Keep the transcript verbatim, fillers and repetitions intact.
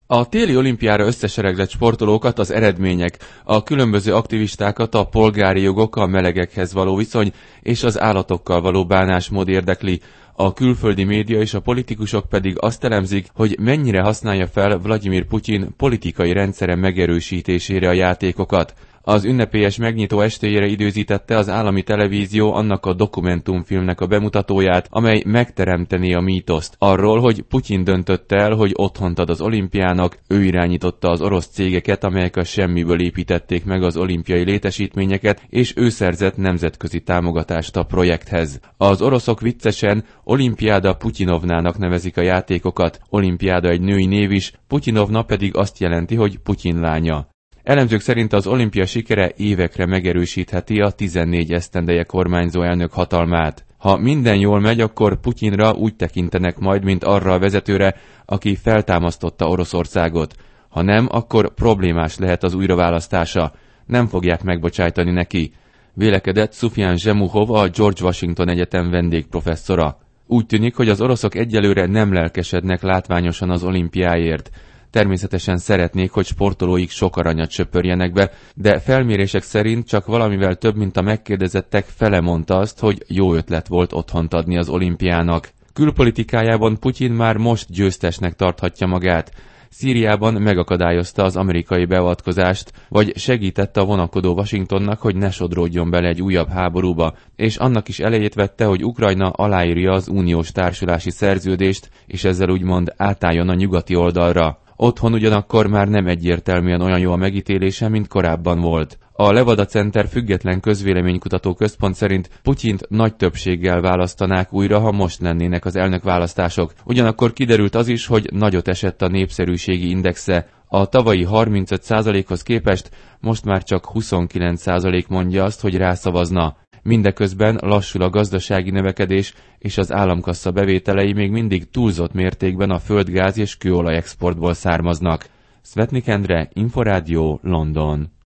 A téli olimpiára összesereglett sportolókat az eredmények, a különböző aktivistákat a polgári jogok, a melegekhez való viszony és az állatokkal való bánásmód érdekli. A külföldi média és a politikusok pedig azt elemzik, hogy mennyire használja fel Vladimir Putyin politikai rendszere megerősítésére a játékokat. Az ünnepélyes megnyitó estéjére időzítette az állami televízió annak a dokumentumfilmnek a bemutatóját, amely megteremtené a mítoszt. Arról, hogy Putyin döntött el, hogy otthont ad az olimpiának, ő irányította az orosz cégeket, amelyek a semmiből építették meg az olimpiai létesítményeket, és ő szerzett nemzetközi támogatást a projekthez. Az oroszok viccesen Olimpiáda Putyinovnának nevezik a játékokat. Olimpiáda egy női név is, Putyinovna pedig azt jelenti, hogy Putyin lánya. Elemzők szerint az olimpia sikere évekre megerősítheti a tizennégy esztendeje kormányzó elnök hatalmát. Ha minden jól megy, akkor Putyinra úgy tekintenek majd, mint arra a vezetőre, aki feltámasztotta Oroszországot. Ha nem, akkor problémás lehet az újraválasztása. Nem fogják megbocsájtani neki. Vélekedett Szufjan Zsemuhov, a George Washington Egyetem vendégprofesszora. Úgy tűnik, hogy az oroszok egyelőre nem lelkesednek látványosan az olimpiáért. Természetesen szeretnék, hogy sportolóik sok aranyat söpörjenek be, de felmérések szerint csak valamivel több, mint a megkérdezettek fele mondta azt, hogy jó ötlet volt otthont adni az olimpiának. Külpolitikájában Putyin már most győztesnek tarthatja magát. Szíriában megakadályozta az amerikai beavatkozást, vagy segítette a vonakodó Washingtonnak, hogy ne sodródjon bele egy újabb háborúba, és annak is elejét vette, hogy Ukrajna aláírja az uniós társulási szerződést, és ezzel úgymond átálljon a nyugati oldalra. Otthon ugyanakkor már nem egyértelműen olyan jó a megítélése, mint korábban volt. A Levada Center független közvéleménykutató központ szerint Putyint nagy többséggel választanák újra, ha most lennének az elnökválasztások. Ugyanakkor kiderült az is, hogy nagyot esett a népszerűségi indexe. A tavalyi harmincöt százalékhoz képest most már csak huszonkilenc százalék mondja azt, hogy rászavazna. Mindeközben lassul a gazdasági növekedés, és az államkassa bevételei még mindig túlzott mértékben a földgáz és kőolaj exportból származnak. Szvetnik Endre, Inforádió, London.